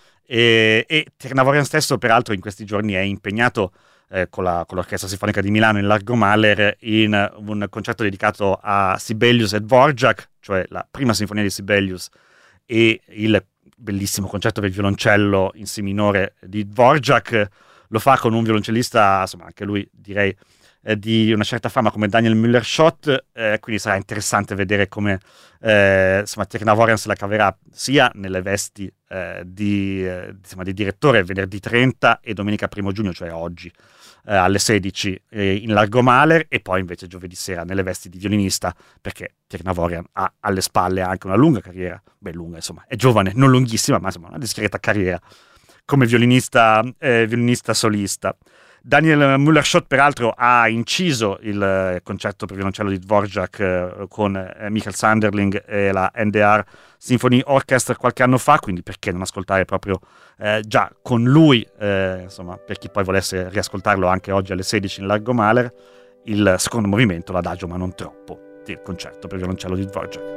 e Trnavorian stesso peraltro in questi giorni è impegnato con l'Orchestra Sinfonica di Milano in Largo Mahler in un concerto dedicato a Sibelius e Dvorak, cioè la prima sinfonia di Sibelius e il bellissimo concerto per violoncello in si minore di Dvorak. Lo fa con un violoncellista, insomma, anche lui direi di una certa fama come Daniel Müller-Schott, quindi sarà interessante vedere come insomma Trnavorian se la caverà sia nelle vesti di direttore venerdì 30 e domenica 1 giugno, cioè oggi alle 16 in Largo Mahler, e poi invece giovedì sera nelle vesti di violinista, perché Trnavorian ha alle spalle anche una lunga carriera, lunga insomma, è giovane, non lunghissima, ma insomma una discreta carriera come violinista solista. Daniel Müller-Schott peraltro ha inciso il concerto per violoncello di Dvorak con Michael Sanderling e la NDR Symphony Orchestra qualche anno fa, quindi perché non ascoltare proprio già con lui, insomma, per chi poi volesse riascoltarlo anche oggi alle 16 in Largo Mahler, il secondo movimento, l'adagio ma non troppo, del concerto per violoncello di Dvorak.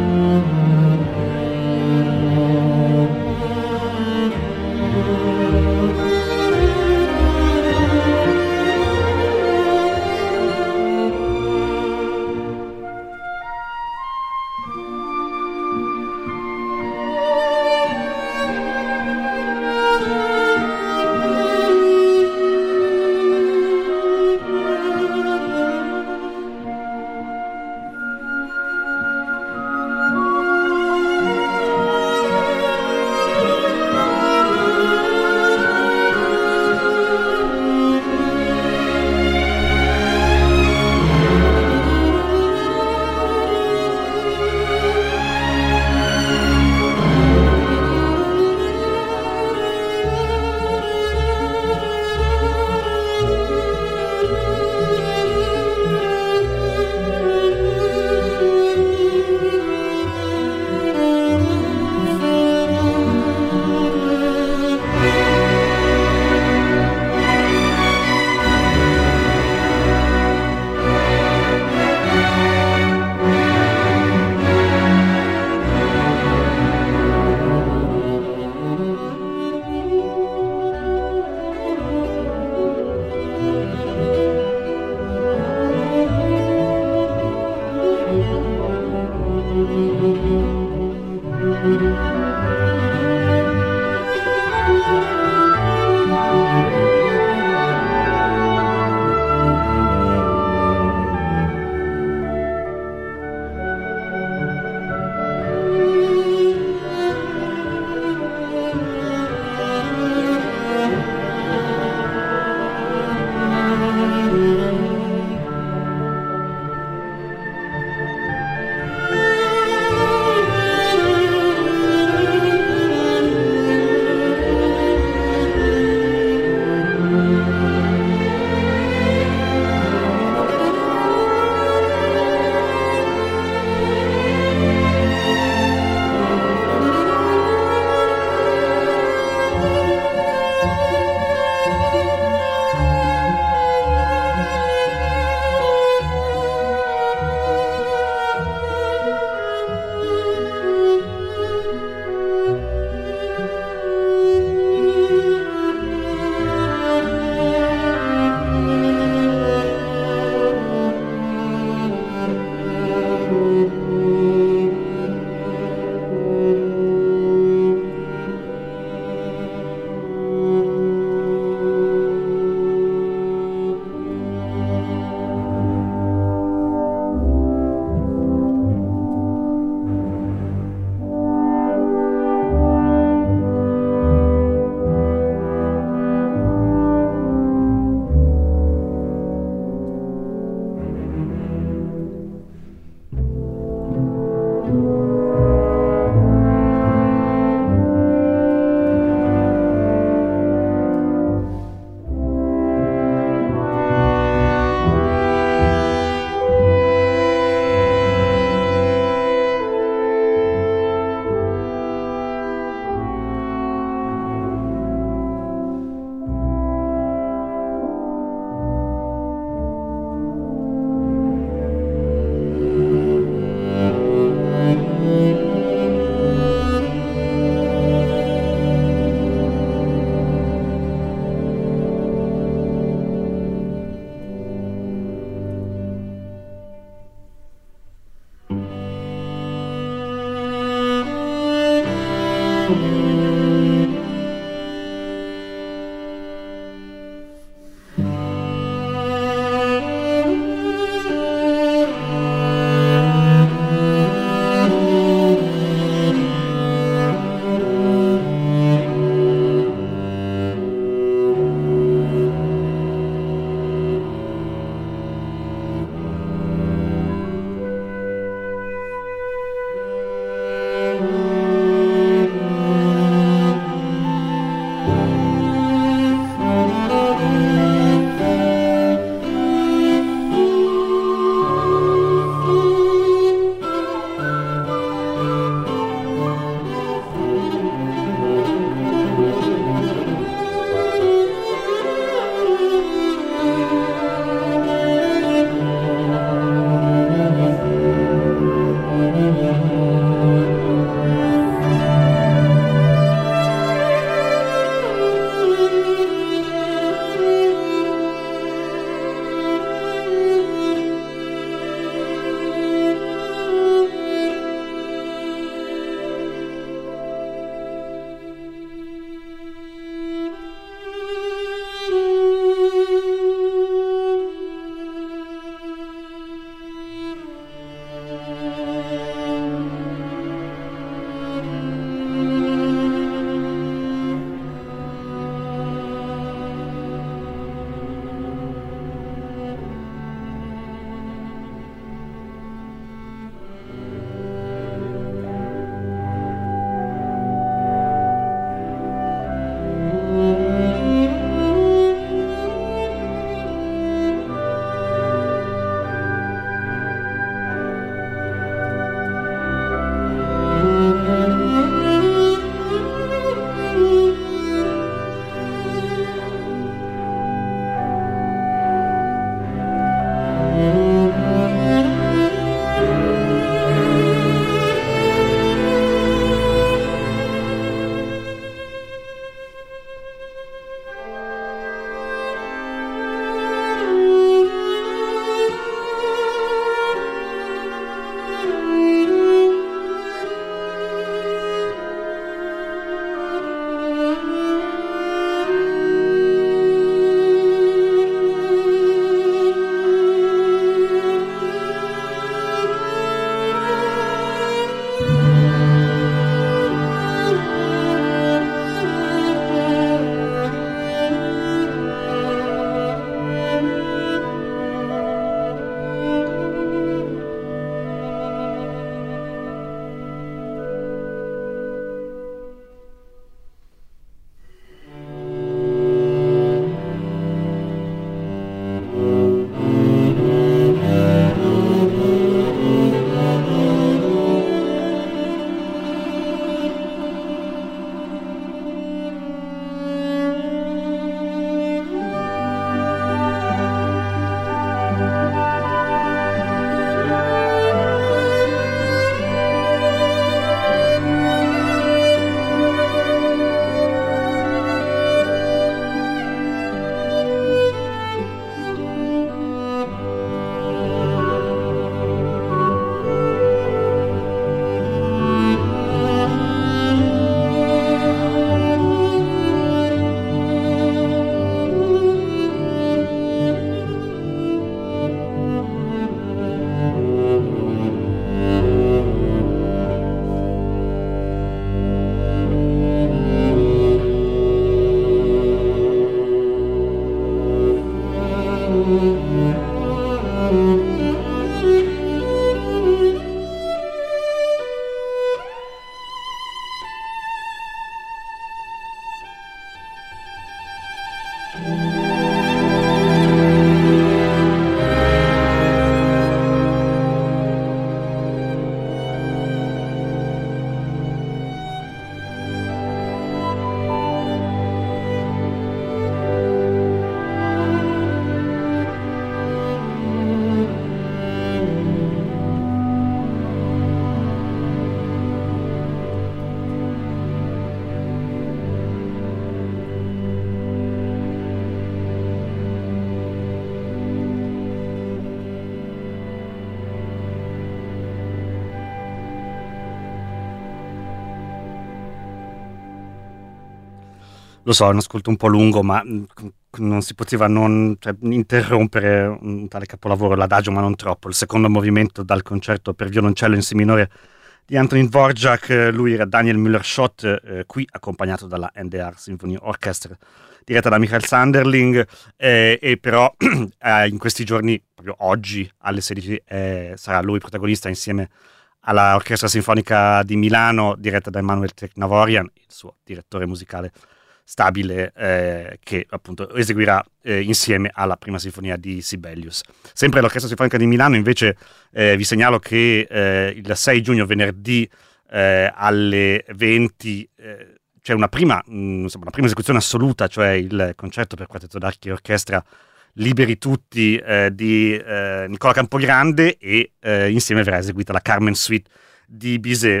Lo so, è un ascolto un po' lungo, ma non si poteva non interrompere un tale capolavoro, l'Adagio ma non troppo, il secondo movimento dal concerto per violoncello in si minore di Antonín Dvořák. Lui era Daniel Müller-Schott, qui accompagnato dalla NDR Symphony Orchestra, diretta da Michael Sanderling, e però in questi giorni, proprio oggi alle 16, sarà lui protagonista insieme alla Orchestra Sinfonica di Milano, diretta da Emanuel Teknavorian, il suo direttore musicale stabile, che appunto eseguirà insieme alla prima sinfonia di Sibelius. Sempre l'Orchestra Sinfonica di Milano invece vi segnalo che il 6 giugno, venerdì, alle 20 c'è una prima esecuzione assoluta, cioè il concerto per quartetto d'archi e orchestra Liberi Tutti di Nicola Campogrande, e insieme verrà eseguita la Carmen Suite di Bizet.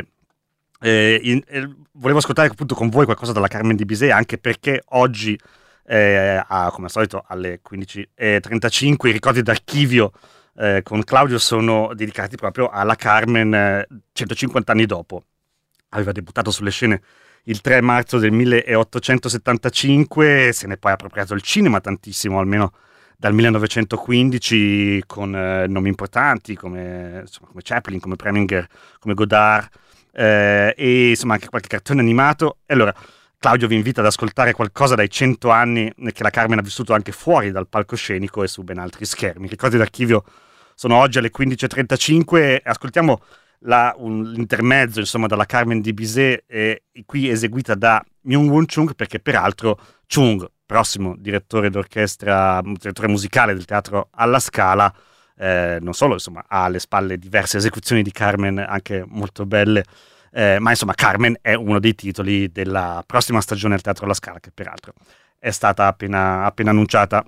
Volevo ascoltare appunto con voi qualcosa dalla Carmen di Bizet, anche perché oggi come al solito alle 15:35 i ricordi d'archivio con Claudio sono dedicati proprio alla Carmen 150 anni dopo. Aveva debuttato sulle scene il 3 marzo del 1875, se ne è poi appropriato il cinema tantissimo, almeno dal 1915, con nomi importanti come Chaplin, come Preminger, come Godard, e insomma anche qualche cartone animato. E allora Claudio vi invita ad ascoltare qualcosa dai 100 anni che la Carmen ha vissuto anche fuori dal palcoscenico e su ben altri schermi. I ricordi d'archivio sono oggi alle 15:35, ascoltiamo l'intermezzo insomma dalla Carmen di Bizet, qui eseguita da Myung-Whun Chung, perché peraltro Chung, prossimo direttore d'orchestra, direttore musicale del Teatro alla Scala, non solo insomma ha alle spalle diverse esecuzioni di Carmen anche molto belle, ma insomma Carmen è uno dei titoli della prossima stagione al Teatro alla Scala, che peraltro è stata appena annunciata.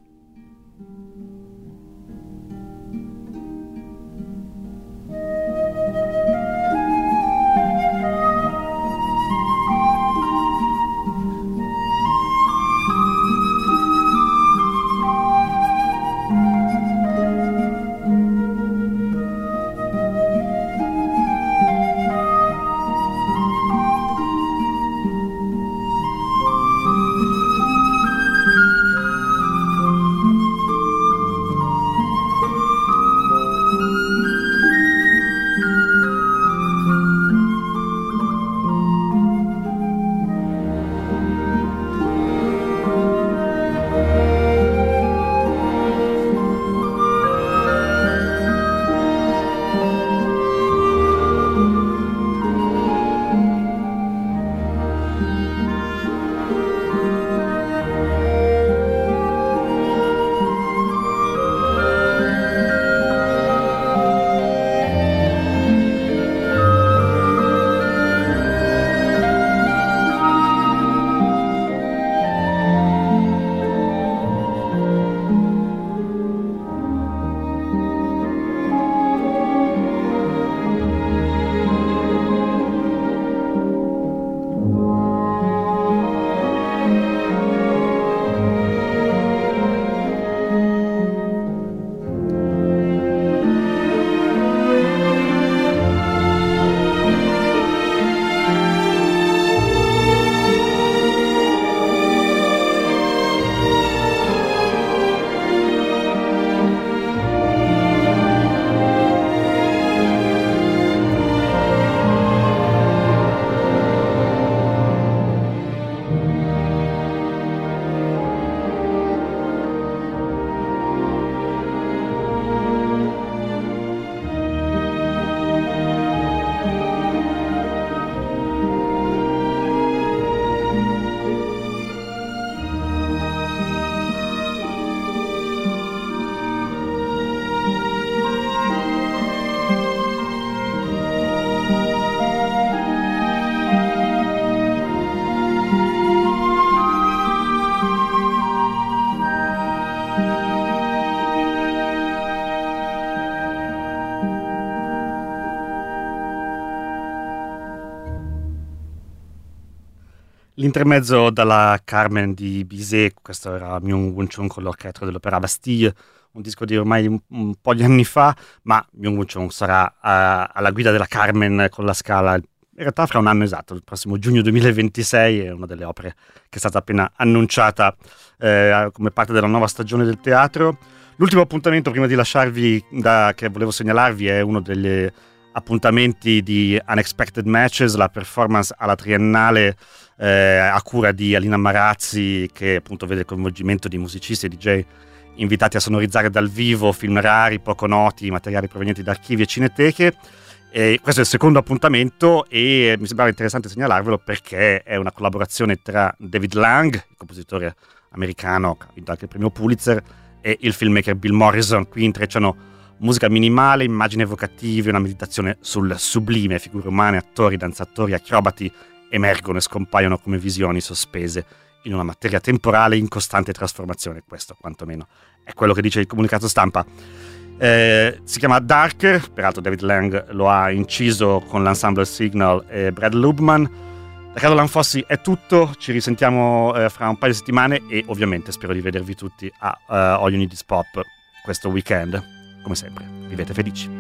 L'intermezzo dalla Carmen di Bizet, questo era Myung-Whun Chung con l'orchestra dell'Opéra Bastille, un disco di ormai un po' di anni fa, ma Myung-Whun Chung sarà alla guida della Carmen con la Scala realtà fra un anno esatto, il prossimo giugno 2026, è una delle opere che è stata appena annunciata come parte della nuova stagione del teatro. L'ultimo appuntamento prima di lasciarvi che volevo segnalarvi è uno degli appuntamenti di Unexpected Matches, la performance alla Triennale a cura di Alina Marazzi, che appunto vede il coinvolgimento di musicisti e DJ invitati a sonorizzare dal vivo film rari, poco noti, materiali provenienti da archivi e cineteche. E questo è il secondo appuntamento e mi sembrava interessante segnalarvelo perché è una collaborazione tra David Lang, il compositore americano che ha vinto anche il premio Pulitzer, e il filmmaker Bill Morrison. Qui intrecciano musica minimale, immagini evocative, una meditazione sul sublime, figure umane, attori, danzatori, acrobati emergono e scompaiono come visioni sospese in una materia temporale in costante trasformazione. Questo quantomeno è quello che dice il comunicato stampa. Si chiama Darker, peraltro David Lang lo ha inciso con l'ensemble Signal e Brad Lubman. Da Carlo Lanfossi è tutto, ci risentiamo fra un paio di settimane e ovviamente spero di vedervi tutti a All You Need Is Pop questo weekend. Come sempre, vivete felici.